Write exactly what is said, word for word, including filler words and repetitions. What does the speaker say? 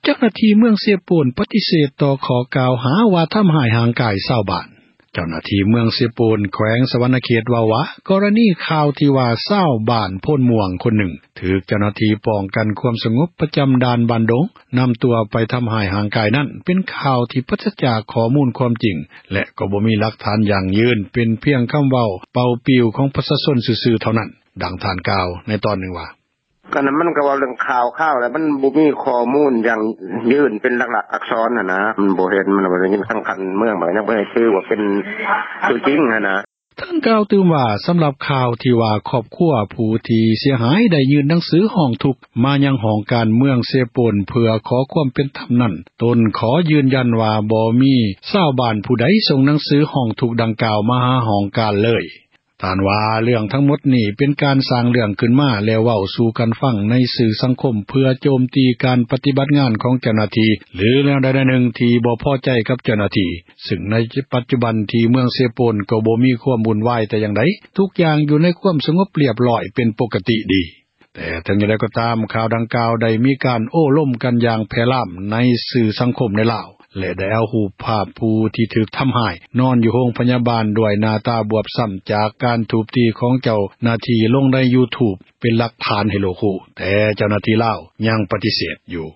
จ้าหน้าที่เมืองเสียโปนปฏิเสธต่อขอกล่าวหาว่าทำให้ห่างกายชาวบ้านเจ้าหน้าที่เมืองเสียโปนแขวงสวรรณเขตว่าวะกรณีข่าวที่ว่าชาวบ้านโพ้นม่วงคนหนึ่งถูกเจ้าหน้าที่ป้องกันความสงบประจำด่านบ้านดงนำตัวไปทำให้ห่างกายนั้นเป็นข่าวที่ปราศจากข้อมูลความจริงและก็บ่มีหลักฐานอย่างยืนเป็นเพียงคำเว้าเป่าปิวของประชาชนซื่อๆเท่านั้นดังท่านกล่าวในตอนหนึ่งว่าก็นั้นมันก็ว่าเรื่องข่าวข่าวแล้วมันบ่มีข้อมูลอย่างยืนเป็นหลักๆอักษรน่ะนะมันบ่เห็นมันบ่ได้ยินทางคันเมืองมันยังบ่ให้ชื่อว่าเป็นตัวจริงน่ะนะท่านกล่าวตื่มว่าสำหรับข่าวที่ว่าครอบครัวผู้ที่เสียหายได้ยื่นหนังสือห้องทุกข์มายังห้องการเมืองเซโปนเพื่อขอความเป็นธรรมนั้นตนขอยืนยันว่าบ่มีชาวบ้านผู้ใดส่งหนังสือห้องทุกข์ดังกล่าวมาหาห้องการเลยท่านว่าเรื่องทั้งหมดนี้เป็นการสร้างเรื่องขึ้นมาแล้วเว้าสู่กันฟังในสื่อสังคมเพื่อโจมตีการปฏิบัติงานของเจ้าหน้าที่หรือแนวใดๆหนึ่งที่บ่พอใจกับเจ้าหน้าที่ซึ่งในปัจจุบันที่เมืองเซโปนก็บ่มีความวุ่นวายแต่อย่างใดทุกอย่างอยู่ในความสงบเรียบร้อยเป็นปกติดีแต่ถึงอย่างไรก็ตามข่าวดังกล่าวได้มีการโอ้ล่มกันอย่างแพร่หลามในสื่อสังคมในลาวและได้เอารูปภาพผู้ที่ถูกทำร้ายนอนอยู่โรงพยาบาลด้วยหน้าตาบวบซ้ำจากการถูกตีของเจ้าหน้าที่ลงใน YouTube เป็นหลักฐานให้โลกรู้แต่เจ้าหน้าที่ลาวยังปฏิเสธอยู่